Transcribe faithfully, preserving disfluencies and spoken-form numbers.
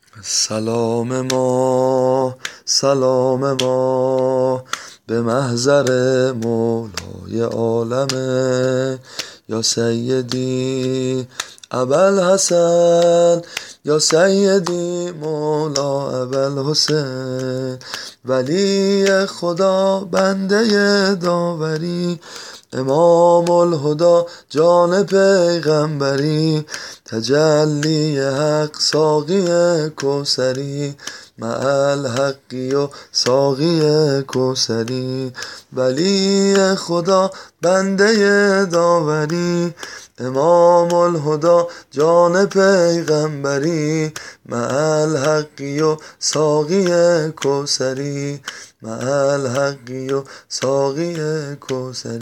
سلام ما سلام ما به محضر مولای عالمه، یا سیدی ابوالحسن یا سیدی مولا ابوالحسین. ولی خدا بنده داوری، امام الهدا جان پیغمبری، تجلی حق ساقی کوثری، مع الحقی و ساقی کوثری. ولی خدا بنده داوری، امام الهدا جان پیغمبری، مع الحقی و ساقی کوثری، مع الحقی و ساقی کوثری.